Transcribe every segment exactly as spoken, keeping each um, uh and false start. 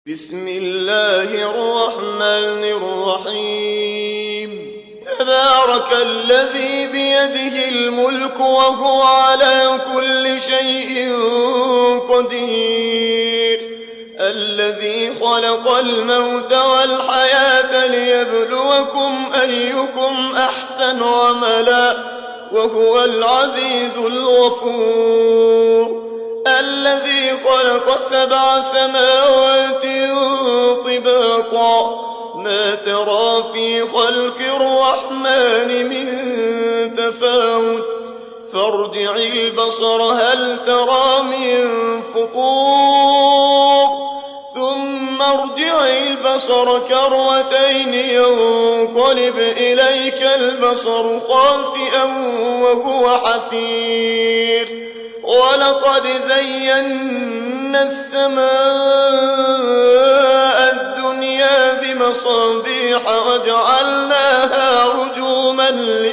بسم الله الرحمن الرحيم تبارك الذي بيده الملك وهو على كل شيء قدير الذي خلق الموت والحياة ليبلوكم أيكم أحسن عملا وهو العزيز الغفور الذي خلق سبع سماوات طباقا ما ترى في خلق الرحمن من تفاوت فارجع البصر هل ترى من فطور ثم ارجع البصر كرتين ينقلب إليك البصر خاسئا وهو حسير ولقد زينا السماء الدنيا بمصابيح وجعلناها رجوما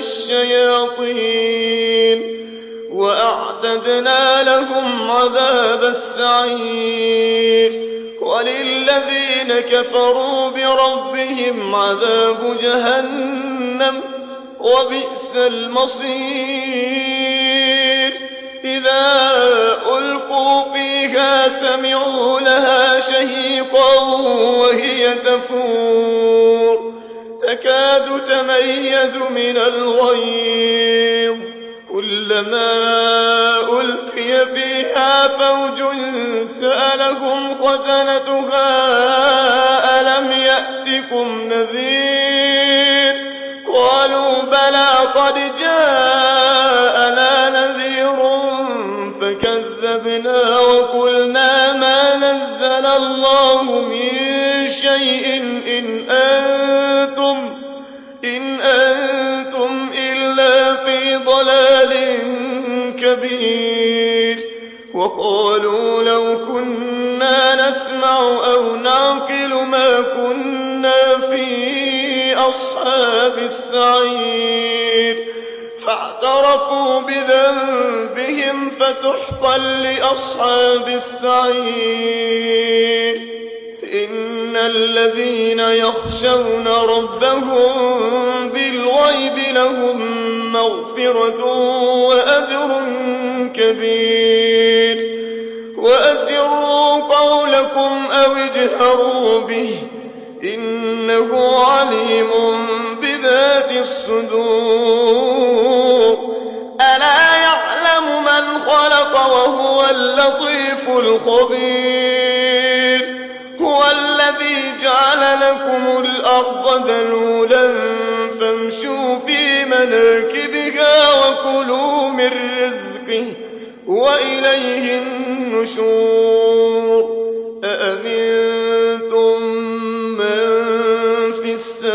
للشياطين وأعتدنا لهم عذاب السعير وللذين كفروا بربهم عذاب جهنم وبئس المصير إذا ألقوا فيها سمعوا لها شهيقا وهي تفور تكاد تميز من الغيظ كلما ألقي فيها فوج سألهم خزنتها ألم يأتكم نذير قالوا بلى قد جاءنا نذير فكذبنا وقلنا ما نزل الله من شيء إن أنتم إن أنتم إلا في ضلال كبير وقالوا لو كنا نسمع أو نعقل ما كنا في أصحاب السعير فاعترفوا بذنبهم فسحقا لأصحاب السعير إن الذين يخشون ربهم بالغيب لهم مغفرة وأجر كبير وأسروا قولكم أو اجهروا به إنه عليم بذات الصدور ألا يعلم من خلق وهو اللطيف الخبير هو الذي جعل لكم الأرض ذلولا فامشوا في مناكبها وكلوا من رزقه وإليه النشور أأمنتم من في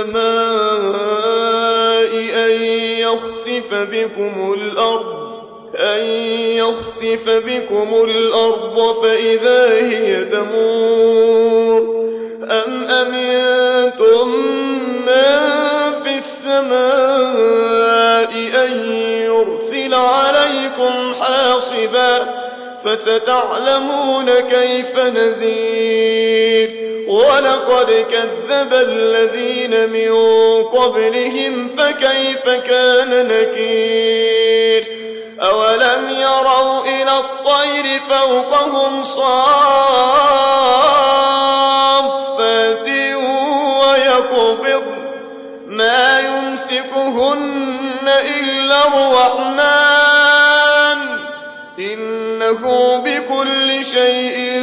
السماء أن يخسف بكم الأرض أن يخسف بكم الأرض فإذا هي تمور أم أمنتم من في السماء أن يرسل عليكم حاصبا فستعلمون كيف نذير ولقد كذب الذين من قبلهم فكيف كان نكير أولم يروا إلى الطير فوقهم صافات ويقبض ما يمسكهن إلا الرحمن إنه بكل شيء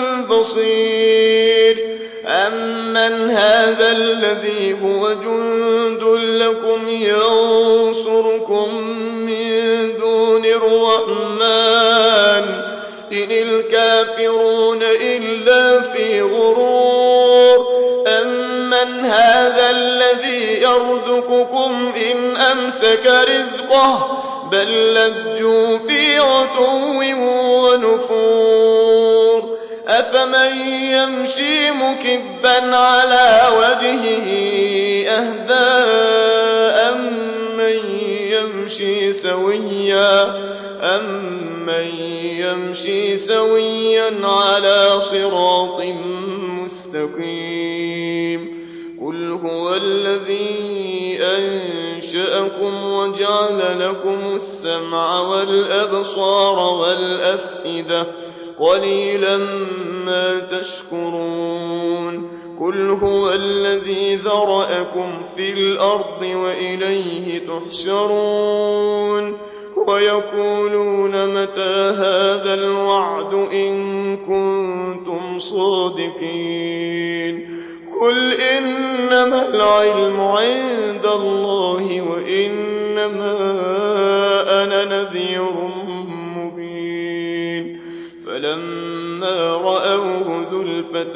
بصير أمن هذا الذي هو جند لكم ينصركم من دون الرحمن إن الكافرون إلا في غرور أمن هذا الذي يرزقكم إن أمسك رزقه بل لجوا في عتو ونفور أفمن يمشي مكبا على وجهه أهدى أمن يمشي سويا أمن يمشي سويا على صراط مستقيم مستقيم قل هو الذي أنشأكم وجعل لكم السمع والأبصار والأفئدة قليلا ما تشكرون قل هو الذي ذرأكم في الأرض وإليه تحشرون ويقولون متى هذا الوعد إن كنتم صادقين قل إنما العلم عند الله وإنما أنا نذير مبين فلما رأوه زلفة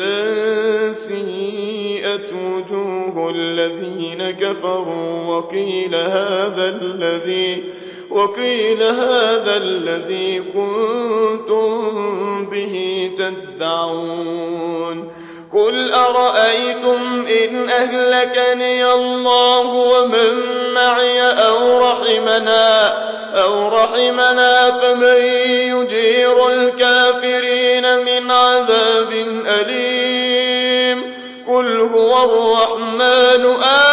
سيئت وجوه الذين كفروا وقيل هذا الذي وقيل هذا الذي كنتم به تدعون قل أرأيتم إن أهلكني الله ومن معي أو رحمنا أو رحمنا فمن يجير الكافرين من عذاب أليم قل هو الرحمن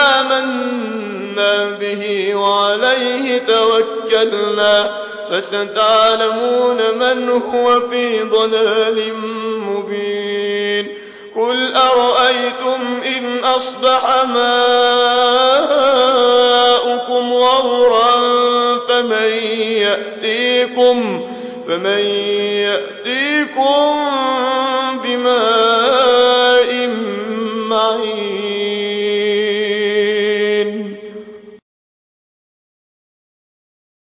آمنا به وعليه توكلنا فستعلمون من هو في ضلال مبين قل أرأيتم إن أصبح ماؤكم غورا فمن يأتيكم فمن يأتيكم بماء معين